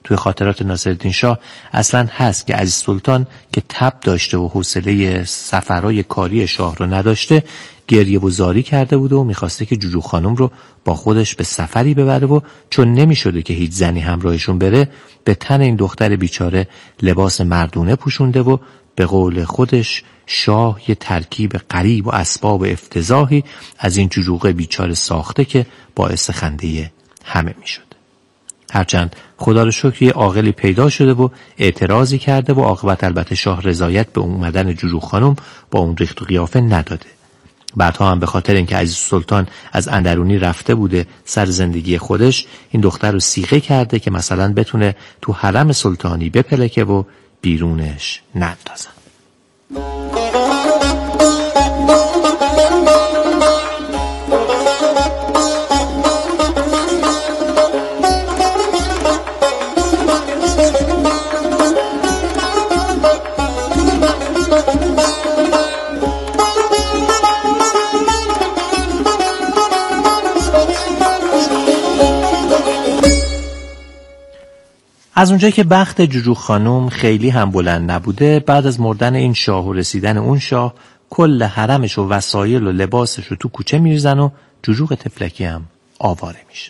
توی خاطرات ناصرالدین شاه اصلا هست که عزیز سلطان که تب داشته و حوصله سفرهای کاری شاه رو نداشته، گریه و زاری کرده بود و میخواسته که جوجو خانم رو با خودش به سفری ببره و چون نمیشده که هیچ زنی همراهشون بره، به تن این دختر بیچاره لباس مردونه پوشونده و به قول خودش شاه یه ترکیب غریب و اسباب افتضاحی از این جوجوقه بیچاره ساخته که باعث خنده همه میشد. هرچند خدا رو شکر یه عاقلی پیدا شده و اعتراضی کرده و عاقبت البته شاه رضایت به اومدن جوجو خانم با اون ریخت و قیافه نداده. بعدها هم به خاطر اینکه عزیز سلطان از اندرونی رفته بوده سر زندگی خودش، این دختر رو صیغه کرده که مثلا بتونه تو حرم سلطانی بپلکه و بیرونش نندازن. از اونجایی که بخت جوجو خانم خیلی هم بلند نبوده، بعد از مردن این شاه و رسیدن اون شاه، کل حرمش و وسایل و لباسش رو تو کوچه میریزن و جوجوق تفلکی هم آواره میشه.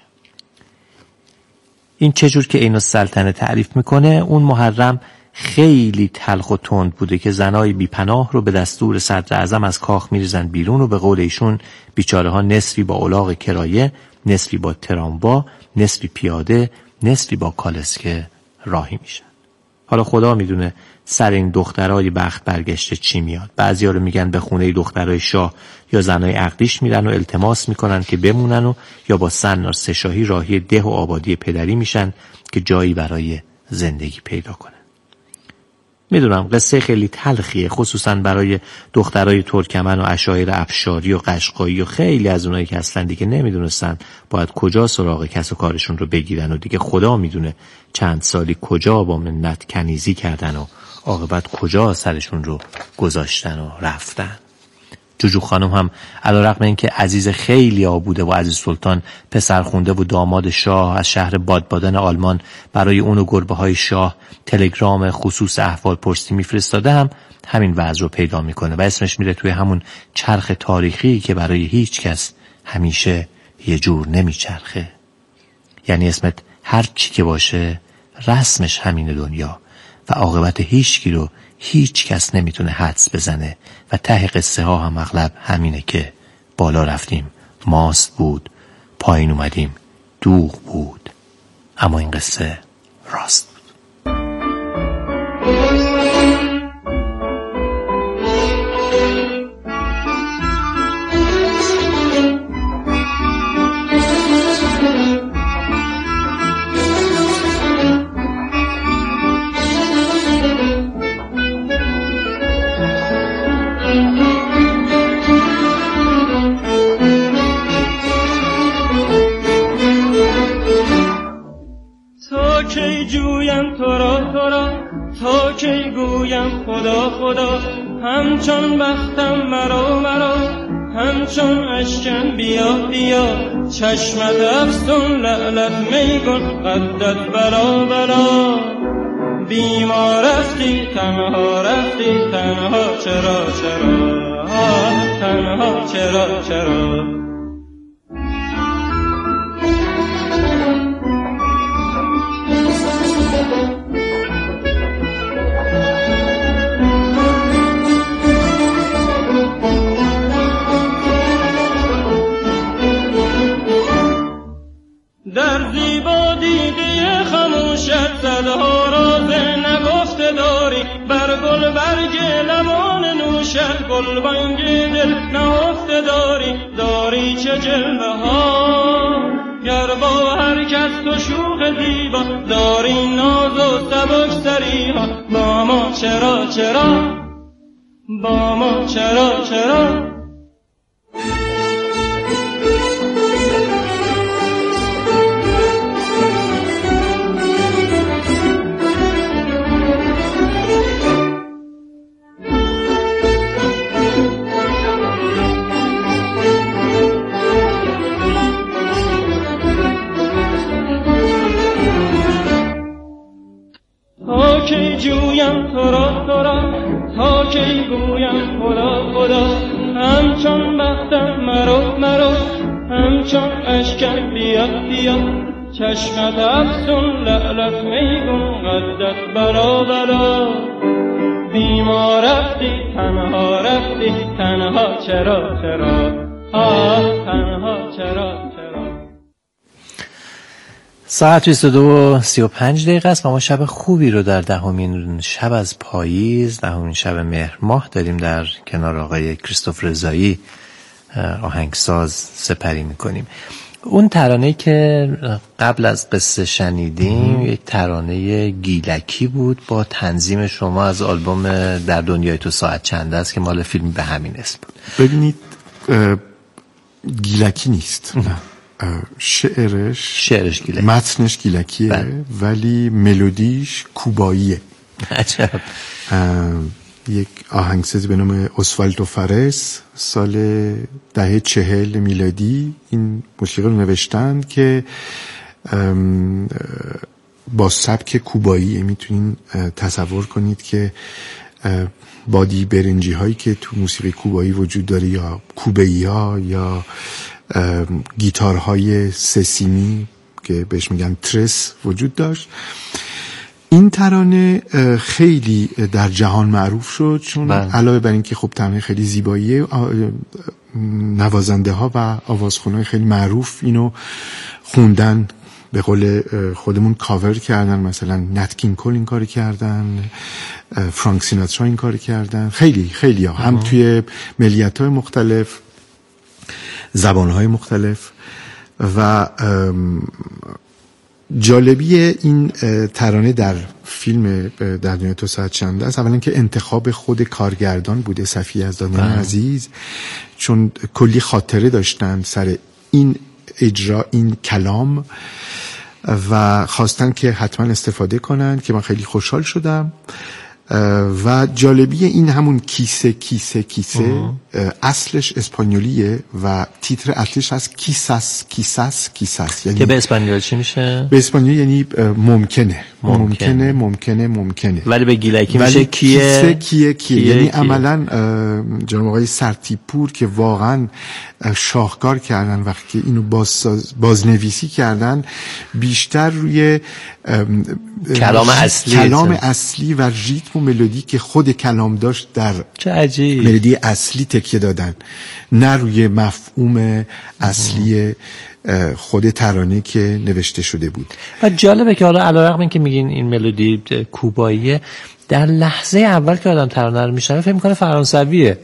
این چجور که عین السلطنه تعریف میکنه، اون محرم خیلی تلخ و تند بوده که زنای بیپناه رو به دستور صدر اعظم از کاخ میریزن بیرون و به قول ایشون بیچاره ها نصفی با الاغ کرایه، نصفی با ترامبا، نصفی پیاده، نصفی با کالسکه راهی میشن. حالا خدا میدونه سر این دخترای بخت برگشته چی میاد. بعضیا رو میگن به خونه دخترای شاه یا زنای عقدیش میرن و التماس میکنن که بمونن و یا با سنار سه‌شاهی راهی ده و آبادی پدری میشن که جایی برای زندگی پیدا کنن. میدونم قصه خیلی تلخیه، خصوصا برای دخترای ترکمن و عشایر افشاری و قشقایی و خیلی از اونایی که اصلا دیگه نمیدونستن باید کجا سراغ کس و کارشون رو بگیرن و دیگه خدا میدونه چند سالی کجا با منت کنیزی کردن و عاقبت کجا سرشون رو گذاشتن و رفتن. جوجو خانم هم علیرغم اینکه عزیز خیلی بوده و عزیز سلطان پسرخونده و داماد شاه از شهر بادبادن آلمان برای اون و گربه های شاه تلگرام خصوص احوال پرسی میفرستاده، هم همین وضع رو پیدا میکنه و اسمش میره توی همون چرخ تاریخی که برای هیچ کس همیشه یه جور نمیچرخه. یعنی اسمت هر چی که باشه رسمش همین دنیا و عاقبت هیچکی رو هیچ کس نمیتونه حدس بزنه و ته قصه ها هم اغلب همینه که بالا رفتیم ماست بود، پایین اومدیم دوغ بود، اما این قصه راست بود. تا کی گویم خدا خدا، همچون بختم مرا مرا، همچون اشکم بیا بیا، چشمت افسون لعلت میگن قدت بلا بلا. بیمار رفتی تنها رفتی تنها چرا چرا، تنها چرا چرا. در زیبا دیده خموشت صدها راز نگفته داری، بر گل برگ لمان نوشت گلبانگ دل نهفته داری. داری چه جلوه ها گر با هر کس تو شوق زیبا، داری ناز و سبک سری ها. با ما چرا چرا، با ما چرا چرا. کی جویم تو را تا کی گویم خدا همچون بختم مرو همچون اشکم بیا چشمت افسون لعلت میگون قدت برا بیما رفتی تنها چرا تنها چرا ساعت 22:35 است و ما شب خوبی رو در 10مین شب از پاییز، 10مین شب مهر ماه داریم در کنار آقای کریستوف رضایی آهنگساز سپری میکنیم. اون ترانه‌ای که قبل از قصه شنیدیم یک ترانه گیلکی بود با تنظیم شما از آلبوم در دنیای تو ساعت چند است که مال فیلم به همین اسم بود. ببینید گیلکی نیست، شعرش گیلکی، متنش گیلکیه ولی ملودیش کوباییه. عجب. یک آهنگسازی به نام اوسوالدو فارس سال دهه 40 میلادی این موسیقی رو نوشتن که با سبک کوبایی میتونین تصور کنید که بادی برنجی هایی که تو موسیقی کوبایی وجود داره یا کوبه‌ای ها یا گیتارهای سه سیمی که بهش میگن ترس وجود داشت. این ترانه خیلی در جهان معروف شد چون علاوه بر این که خب ترانه خیلی زیباییه، نوازنده ها و آوازخوان‌های خیلی معروف اینو خوندن، به قول خودمون کاور کردن. مثلا نت کینگ کول این کاری کردن، فرانک سیناترا این کاری کردن، خیلی ها هم توی ملیت‌های مختلف، زبان‌های مختلف. و جالبی این ترانه در فیلم در دنیای تو ساعت چند است اولا که انتخاب خود کارگردان بوده، صفی یزدانیان عزیز، چون کلی خاطره داشتن سر این اجرا، این کلام و خواستن که حتما استفاده کنن که من خیلی خوشحال شدم. و جالبی این همون کیسه اصلش اسپانیولیه و تیتر اصلش از کیساس یعنی که به اسپانیول چی میشه؟ به اسپانیول یعنی ممکنه ولی به گیلکی میشه کیه یعنی عملا جناب آقای سرتیپور که واقعا شاهکار کردن وقتی که اینو بازنویسی کردن، بیشتر روی کلام اصلی و ریتم و ملودی که خود کلام داشت در چه عجیب ملودی اصلی تکیه دادن، نه روی مفهوم اصلی خود ترانه که نوشته شده بود. و جالبه که حالا علیرغم اینکه میگین این ملودی کوباییه، در لحظه اول که آدم ترانه رو میشنوه فکر میکنه فرانسویه.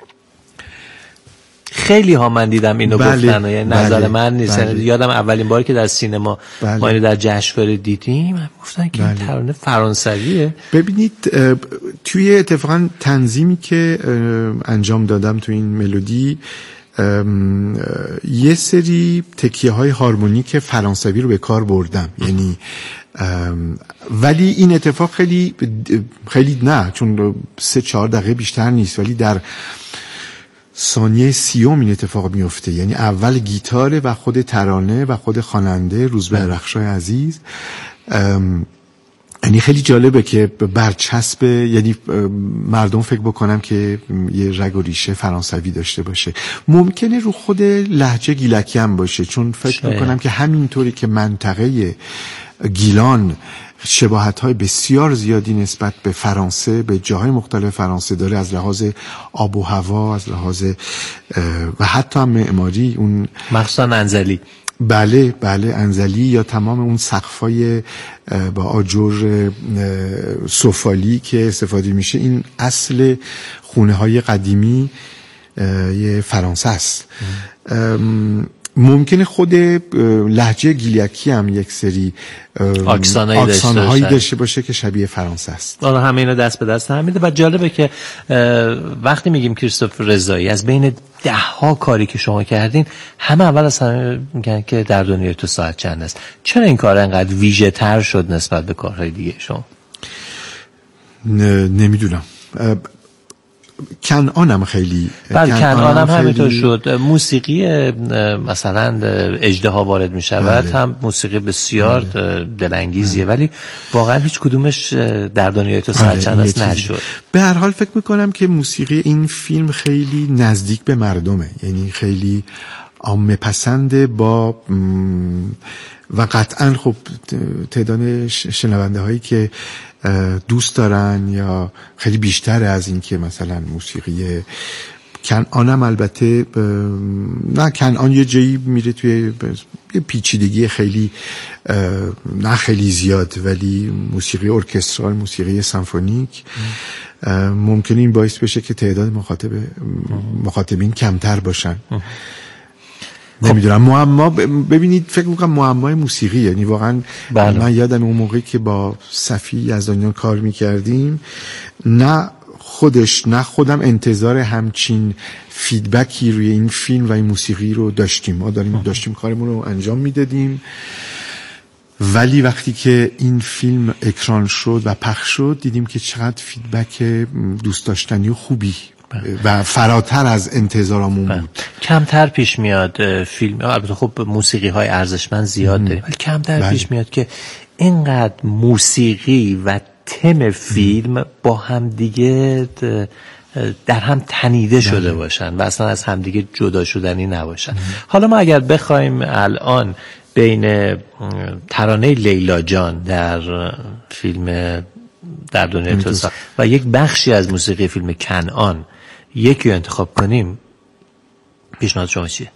خیلی ها من دیدم اینو گفتن و یعنی نظر من نیست. یادم اولین باری که در سینما ما اینو در جشنواره دیدیم گفتن که این ترانه فرانسویه. ببینید توی اتفاقا تنظیمی که انجام دادم توی این ملودی یه سری تکیه های هارمونیک فرانسوی رو به کار بردم، یعنی ولی این اتفاق خیلی نه، چون 3-4 دقیقه بیشتر نیست، ولی در ثانیه 30 این اتفاق میفته. یعنی اول گیتاره و خود ترانه و خود خواننده روزبه رخشای عزیز. یعنی خیلی جالبه که برچسب، یعنی مردم فکر بکنم که یه رگ و ریشه فرانسوی داشته باشه. ممکنه رو خود لهجه گیلکی هم باشه، چون فکر میکنم که همینطوری که منطقه گیلان شباهت‌های بسیار زیادی نسبت به فرانسه، به جاهای مختلف فرانسه داره، از لحاظ آب و هوا، از لحاظ و حتی هم معماری، اون مخصوصا انزلی. بله انزلی، یا تمام اون سقفای با آجر سفالی که استفاده میشه، این اصل خونه‌های قدیمی یه فرانسه است. ممکنه خود لهجه گیلکی هم یک سری آکسان‌هایی داشته باشه که شبیه فرانسه است. حالا همه اینا دست به دست هم میده. و جالبه که وقتی میگیم کریستوف رضایی، از بین 10 کاری که شما کردین همه اول از همه میگن که در دنیای تو ساعت چند است. چرا این کار انقدر ویژه تر شد نسبت به کارهای دیگه شما؟ نمیدونم. کنعانم خیلی کنعانم همینطور شد. موسیقی مثلا اژدها وارد می شود هم موسیقی بسیار دلانگیزیه ولی واقعا هیچ کدومش در دنیای تو سرچند است نشد. به هر حال فکر میکنم که موسیقی این فیلم خیلی نزدیک به مردمه، یعنی خیلی عامه پسنده با و قطعا خب تعداد شنونده هایی که دوست دارن یا خیلی بیشتر از این که مثلا موسیقی کنعانم البته نه کنعان یه جایی میره توی یه پیچیدگی خیلی نه خیلی زیاد ولی موسیقی ارکسترال موسیقی سمفونیک ممکنه این باعث بشه که تعداد مخاطبین کمتر باشن. نمیدونم معما ببینید فکر میکنم معمای موسیقی یعنی واقعا من یادم اون موقعی که با صفی یزدانیان کار میکردیم نه خودم انتظار همچین فیدبکی روی این فیلم و این موسیقی رو داشتیم. ما داشتیم کارمون رو انجام میدادیم ولی وقتی که این فیلم اکران شد و پخش شد دیدیم که چقدر فیدبک دوست داشتنی و خوبی و فراتر از انتظارمون بود. کمتر پیش میاد فیلم، البته خب موسیقی های ارزشمند زیاد داریم ولی کمتر پیش میاد که اینقدر موسیقی و تم فیلم با هم دیگه در هم تنیده شده باشن و اصلا از همدیگه جدا شدنی نباشن. حالا ما اگر بخوایم الان بین ترانه لیلا جان در فیلم در دنیای تو و یک بخشی از موسیقی فیلم کنعان یکی رو انتخاب کنیم پیشنهاد شما چیه؟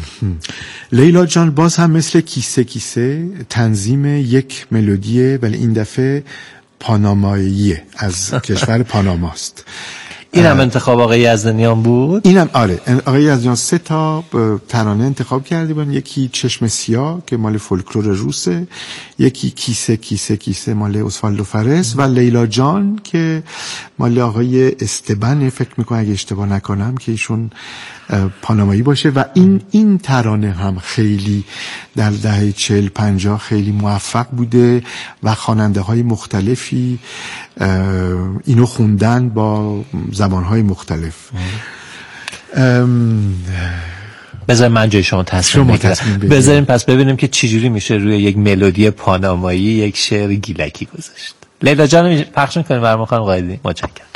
لیلا جان باز هم مثل کیسه کیسه تنظیم یک ملودیه ولی این دفعه پاناماییه از کشور پاناماست. اینم انتخاب آقای یزدانیان بود؟ اینم آره آقای یزدانیان 3 تا ترانه انتخاب کرده بودن. یکی چشم سیاه که مال فولکلور روسه، یکی کیسه کیسه کیسه مال اوسوالدو فرس و لیلا جان که مال آقای استبن فکر میکنم اگه اشتباه نکنم که ایشون پانامایی باشه و این ترانه هم خیلی در دهه 40-50 خیلی موفق بوده و خواننده های مختلفی اینو خوندن با زبانهای مختلف. بذاریم من جای شما تصمیم بگیرم. بذاریم پس ببینیم که چجوری میشه روی یک ملودی پانامایی یک شعر گیلکی گذاشت. لیلا جان پخش می‌کنیم برام خانم قائدی. متشکرم.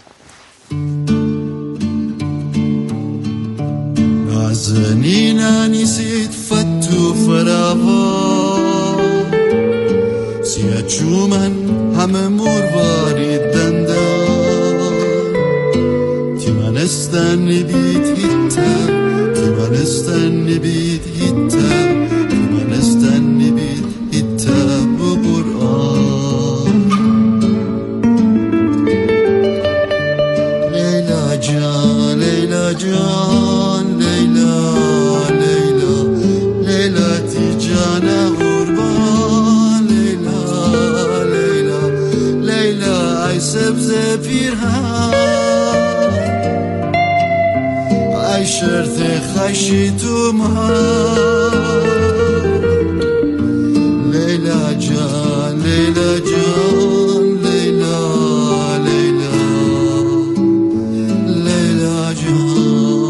نازنینا نسيت فتو فراغا سيا چومن همه مرواری دندان تیمانستان نبید هیتا تیمانستان نبید هیتا تیمانستان نبید هیتا بقرآن لیلا جان لیلا جان لیلا لیلا لیلا تی جانا قربان لیلا لیلا لیلا ای سبز پیرهن ای شرط خشی تو مهان لیلا جان لیلا جان لیلا لیلا لیلا جان.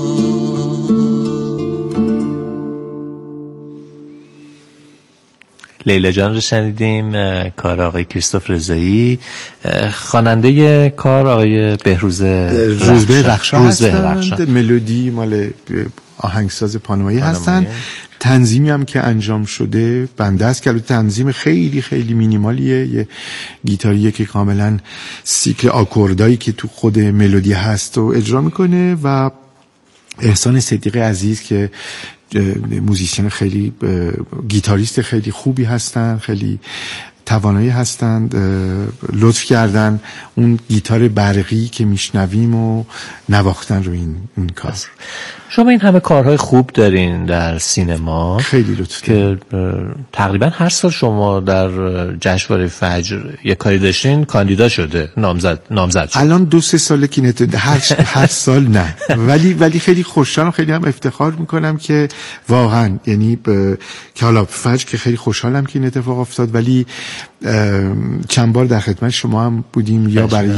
لیلا جان رو شنیدیم، کار آقای کریستوف رضایی، خواننده کار آقای روزبه رخشا هستند، ملودی مال آهنگساز پانامایی هستند، تنظیمی هم که انجام شده بنده است که تنظیم خیلی خیلی مینیمالیه، یه گیتاریه که کاملا سیکل آکوردایی که تو خود ملودی هست و اجرا میکنه و احسان صدیقی عزیز که موزیسین خیلی گیتاریست خیلی خوبی هستن، خیلی توانایی هستند، لطف کردن اون گیتار برقی که میشنویم و نواختن رو این کار. شما این همه کارهای خوب دارین در سینما، خیلی لطف که تقریبا هر سال شما در جشنواره فجر یه کاری داشتین کاندیدا شده، نامزد شد. الان 2-3 ساله که هر سال نه، ولی خیلی خوشحالم، خیلی هم افتخار میکنم که واقعا یعنی که حالا فجر که خیلی خوشحالم که این اتفاق افتاد، ولی چند بار در خدمت شما هم بودیم یا برای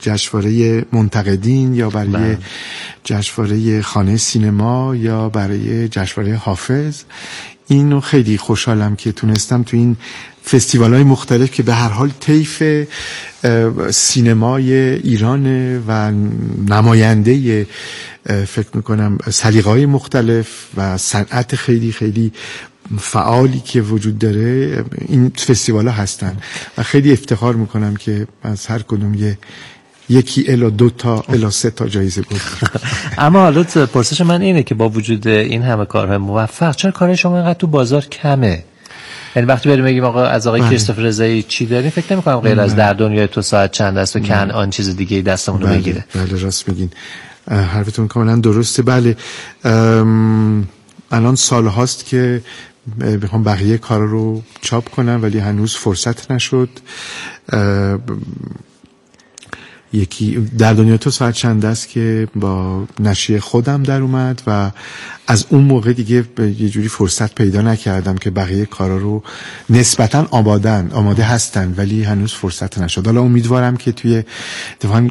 جشنواره منتقدین یا برای جشنواره خانه سینما یا برای جشنواره حافظ. اینو خیلی خوشحالم که تونستم تو این فستیوال‌های مختلف که به هر حال طیف سینمای ایران و نماینده فکر میکنم سلیقه‌های مختلف و صنعت خیلی خیلی فعالی که وجود داره این فستیوال‌ها هستن و خیلی افتخار میکنم که از هر کدوم یکی الا 2 تا الا 3 تا جایزه بود. اما حالا پرسش من اینه که با وجود این همه کارهای موفق چرا کارهای شما اینقدر تو بازار کمه؟ یعنی وقتی بریم بگیم آقا از آقای کریستوفر رضایی چی داریم فکر نمی‌کنم غیر از در دنیای تو ساعت چند است و کنعان چیز دیگه دستمون رو بگیره. بله راست میگین، حرفتون کاملا درسته. بله الان سال هاست که بخوام بقیه کارا رو چاپ کنم ولی هنوز فرصت نشد. یکی در دنیا تو ساعت چند است که با نشریه خودم در اومد و از اون موقع دیگه یه جوری فرصت پیدا نکردم که بقیه کارا رو نسبتاً آماده هستن ولی هنوز فرصت نشد. حالا امیدوارم که توی اتفاقاً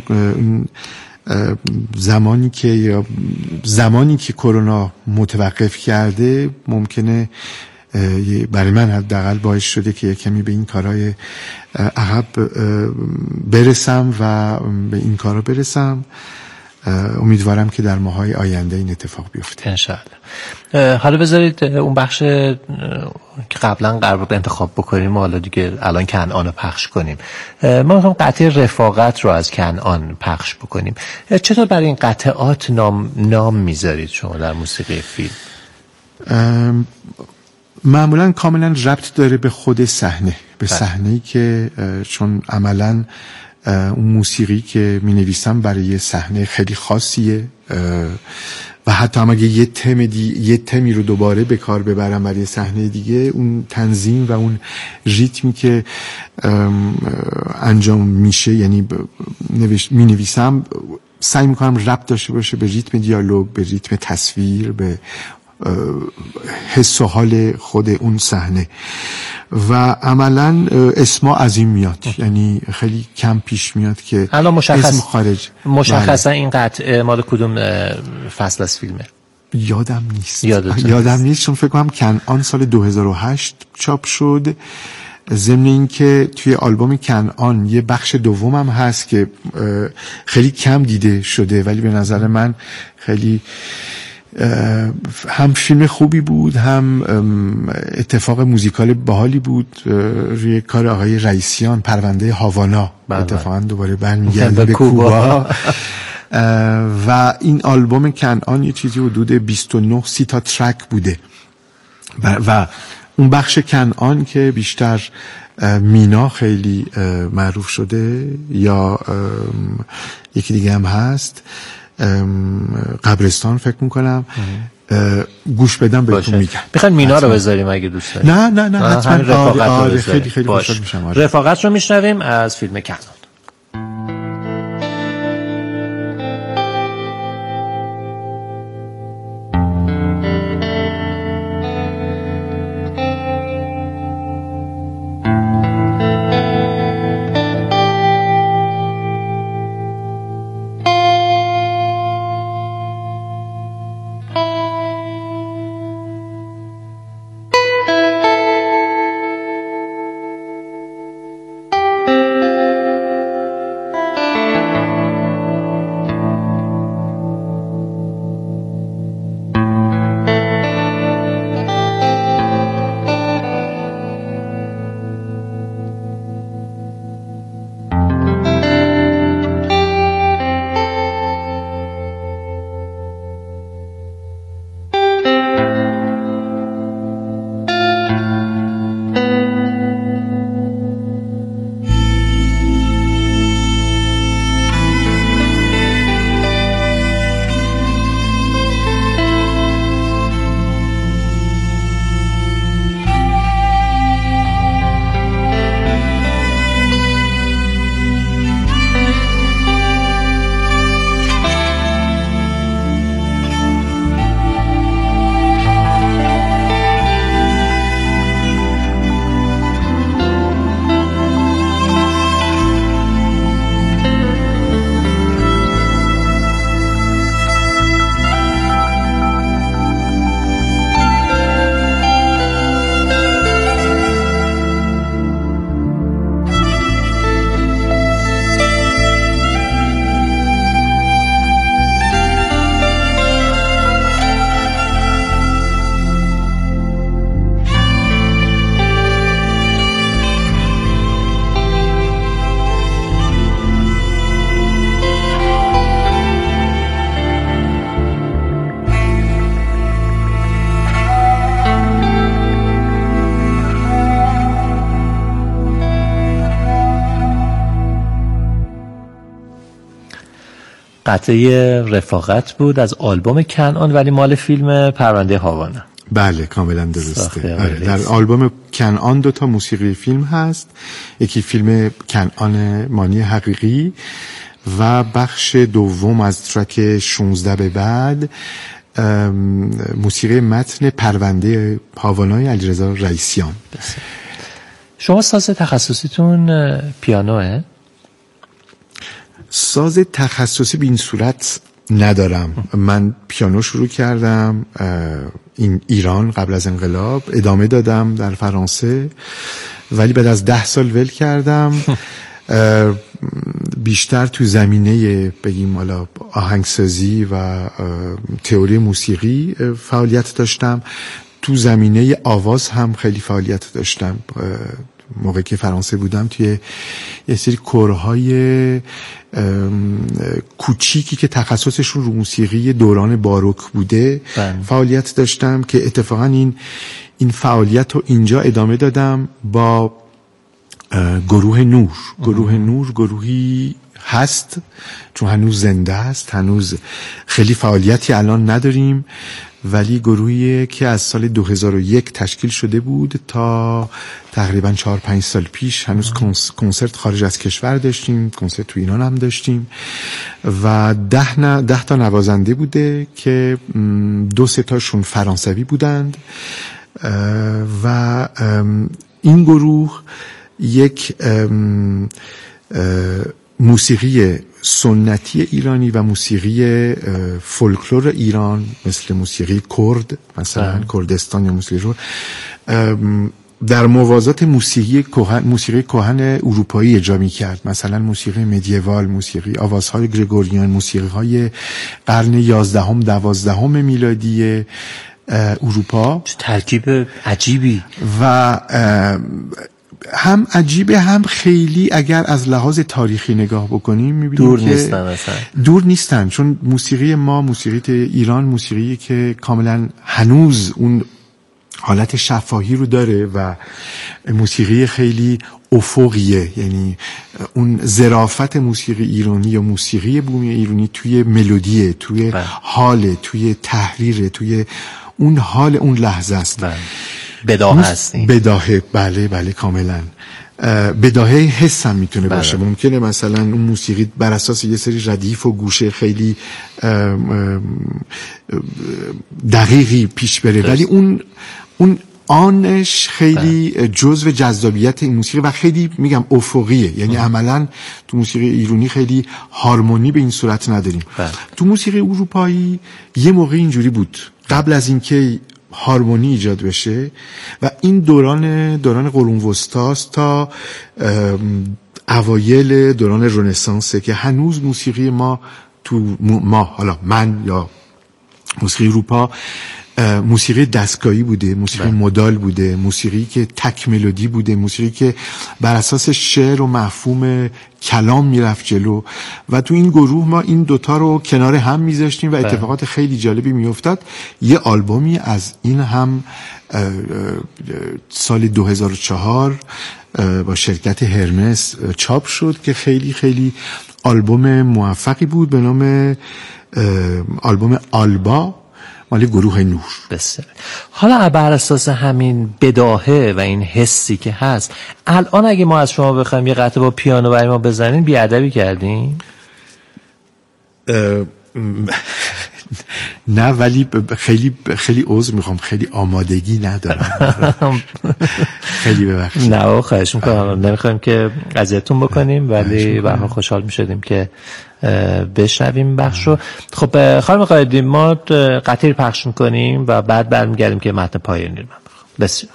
زمانی که کرونا متوقف کرده ممکنه برای من حداقل باعث شده که کمی به این کارهای عقب برسم و به این کارا برسم. امیدوارم که در ماهای آینده این اتفاق بیفته انشاءالله. حالا بذارید اون بخش که قبلا قرار بود انتخاب بکنیم و حالا دیگه الان کنعان رو پخش کنیم. ما میخوام قطعه رفاقت رو از کنعان پخش بکنیم. چطور برای این قطعات نام میذارید شما در موسیقی فیلم؟ معمولا کاملا ربط داره به خود صحنه، به صحنه‌ای که چون عملا اون موسیقی که می نویسم برای صحنه خیلی خاصیه و حتی هم اگه یه تمی رو دوباره به کار ببرم برای صحنه دیگه اون تنظیم و اون ریتمی که انجام میشه یعنی می نویسم سعی میکنم ربط داشته باشه به ریتم دیالوگ، به ریتم تصویر، به حس و حال خود اون صحنه و عملا اسما از این میاد. یعنی خیلی کم پیش میاد که اسم خارج. مشخصا این قطعه مال کدوم فصل از فیلمه؟ یادم نیست چون فکر کنم کنعان سال 2008 چاپ شد. ضمن این که توی آلبوم کنعان یه بخش دومم هست که خیلی کم دیده شده ولی به نظر من خیلی هم فیلم خوبی بود، هم اتفاق موزیکال باحالی بود. روی کار آقای رئیسیان، پرونده هاوانا، اتفاقا دوباره برمیگرده به کوبا و این آلبوم کنعان یه چیزی حدود 29-30 تا ترک بوده و اون بخش کنعان که بیشتر مینا خیلی معروف شده یا یکی دیگه هم هست قبرستان فکر میکنم گوش بدم بهتون میگم. بخواید مینا رو بذاریم اگه دوست دارید. نه حتما خیلی خوشحال میشم. رفاقت رو میشنویم از فیلم کنعان. قطعه رفاقت بود از آلبوم کنعان، ولی مال فیلم پرونده هاوانا. بله کاملا درسته. در آلبوم کنعان 2 تا موسیقی فیلم هست، یکی فیلم کنعان مانی حقیقی و بخش دوم از ترک 16 به بعد موسیقی متن پرونده هاوانای علیرضا رئیسیان. شما ساز تخصصیتون پیانوه؟ ساز تخصصی به این صورت ندارم. من پیانو شروع کردم این ایران قبل از انقلاب، ادامه دادم در فرانسه، ولی بعد از 10 سال ول کردم. بیشتر تو زمینه بگیم حالا آهنگسازی و تئوری موسیقی فعالیت داشتم. تو زمینه آواز هم خیلی فعالیت داشتم. موقعی که فرانسه بودم توی یه سری کورهای کوچیکی که تخصصشون رو موسیقی دوران باروک بوده فعالیت داشتم، که اتفاقا این فعالیت رو اینجا ادامه دادم با گروه نور. گروه نور گروهی هست چون هنوز زنده است، هنوز خیلی فعالیتی الان نداریم، ولی گروهی که از سال 2001 تشکیل شده بود تا تقریبا 4-5 سال پیش. هنوز کنسرت خارج از کشور داشتیم، کنسرت تو ایران هم داشتیم و 10 تا نوازنده بوده که 2-3 تاشون فرانسوی بودند و این گروه یک موسیقی سنتی ایرانی و موسیقی فولکلور ایران مثل موسیقی کرد مثلا کردستان یا موسیقی رو در موازات موسیقی کهن اروپایی اجرا می‌کرد. مثلا موسیقی مدیوال، موسیقی آوازهای گریگوریان، موسیقی‌های قرن 11 12 میلادی اروپا. ترکیب عجیبی و هم عجیبه هم خیلی اگر از لحاظ تاریخی نگاه بکنیم می‌بینیم که دور نیستن، چون موسیقی ما، موسیقی ایران، موسیقی که کاملا هنوز اون حالت شفاهی رو داره و موسیقی خیلی افقیه، یعنی اون ظرافت موسیقی ایرانی یا موسیقی بومی ایرانی توی ملودیه، توی حال، توی تحریر، توی اون حال اون لحظه است. بداهه هستیم. بداهه، بله کاملا. بداهه حس هم میتونه باشه. ممکنه مثلا اون موسیقی بر اساس یه سری ردیف و گوشه خیلی دقیقی پیش بره، ولی اون آنش خیلی جزو جذابیت این موسیقی و خیلی میگم افقیه. یعنی عملا تو موسیقی ایرانی خیلی هارمونی به این صورت نداریم. تو موسیقی اروپایی یه موقع اینجوری بود قبل از اینکه هارمونی ایجاد بشه و این دوران قرون وسطاست تا اوایل دوران رنسانسه که هنوز موسیقی ما حالا من یا موسیقی اروپا موسیقی دستگاهی بوده، موسیقی مودال بوده، موسیقی که تک ملودی بوده، موسیقی که بر اساس شعر و مفهوم کلام میرفت جلو و تو این گروه ما این دوتا رو کنار هم میذاشتیم و اتفاقات خیلی جالبی میافتاد. یه آلبومی از این هم سال 2004 با شرکت هرمس چاپ شد که خیلی خیلی آلبوم موفقی بود به نام آلبوم آلبا مال گروه نور. بسیار. حالا بر اساس همین بداهه و این حسی که هست، الان اگه ما از شما بخوایم یه قطعه با پیانو برای ما بزنین بیادبی کردین؟ نه، ولی خیلی عذر میخوام، خیلی آمادگی ندارم. خیلی ببخشید. نه خواهش میکنم، نمیخوایم که اذیتتون بکنیم، ولی به هر حال خوشحال میشدیم که بشنویم بخش رو. خب خانم قائدی، ما قطعی پخش میکنیم و بعد برمیگردیم که متن پایانی رو من بخونم. بسیار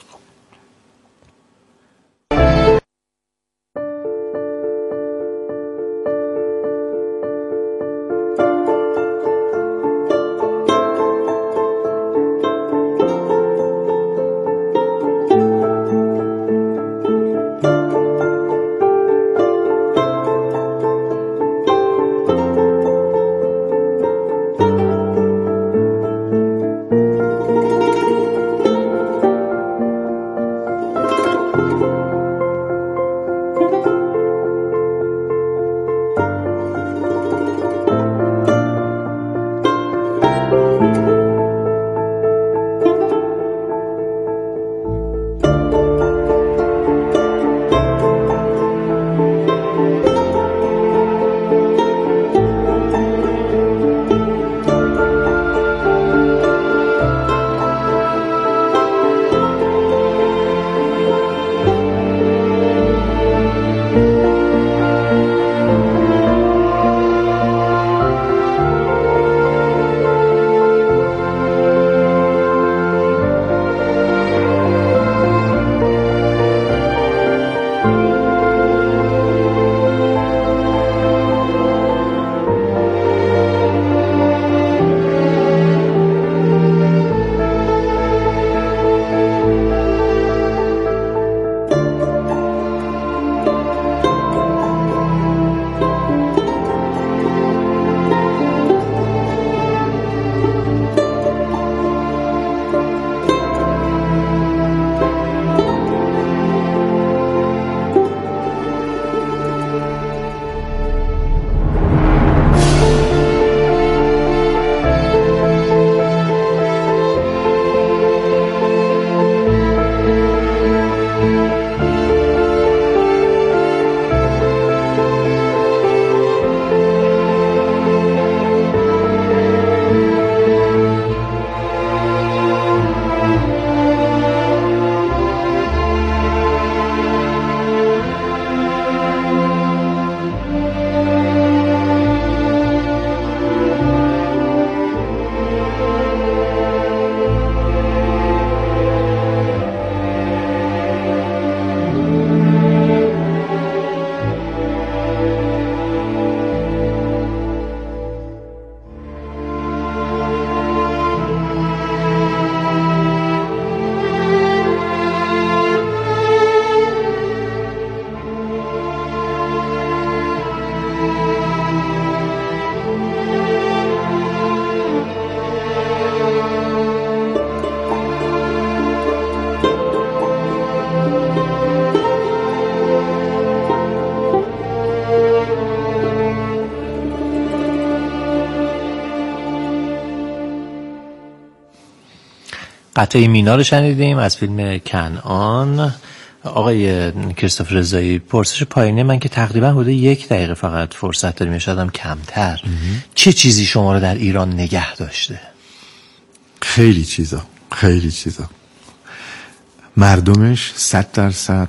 قطعه مینا رو شنیدیم از فیلم کنعان. آقای کریستوفر رضایی، پرسش پایینه من که تقریبا حدود 1 دقیقه فقط فرصت داریم، شاید هم کمتر، چه چیزی شما رو در ایران نگه داشته؟ خیلی چیزا. مردمش 100%،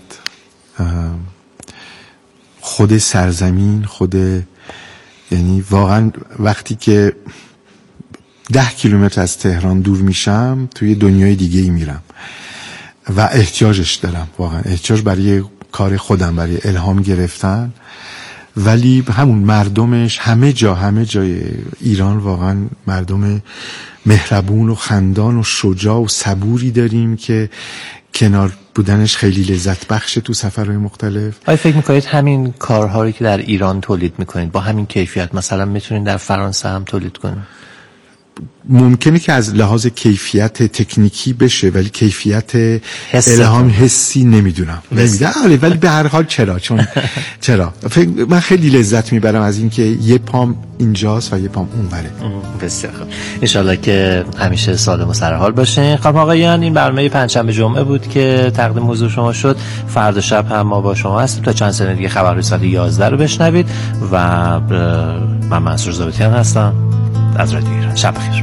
خود سرزمین، یعنی واقعا وقتی که 10 کیلومتر از تهران دور میشم توی دنیای دیگه ای میرم و احتیاجش دارم، واقعا احتیاج برای کار خودم، برای الهام گرفتن. ولی همون مردمش همه جای ایران واقعا مردم مهربون و خندان و شجاع و صبوری داریم که کنار بودنش خیلی لذت بخشه تو سفرهای مختلف. آیا فکر میکنید همین کارهایی که در ایران تولید میکنید با همین کیفیت مثلا میتونید در فرانسه هم تولید کنید؟ ممکنه که از لحاظ کیفیت تکنیکی بشه ولی کیفیت الهام حسی نمیدونم. ولی به هر حال چرا من خیلی لذت میبرم از اینکه یه پام اینجاست و یه پام اونوره. بسیار خوب، ان شاءالله که همیشه سالم و سرحال باشین. خانم آقایان، این برنامه پنجشنبه جمعه بود که تقدیم حضور شما شد. فردا شب هم ما با شما هستیم تا چند ثانیه دیگه خبرهای ساعت 11 رو بشنوید و من منصور ضابطیان هستم از رادیو ایران. شب بخیر.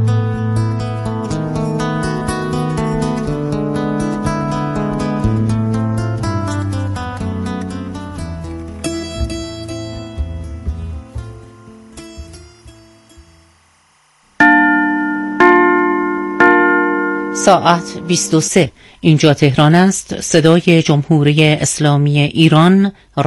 ساعت 23. اینجا تهران است. صدای جمهوری اسلامی ایران.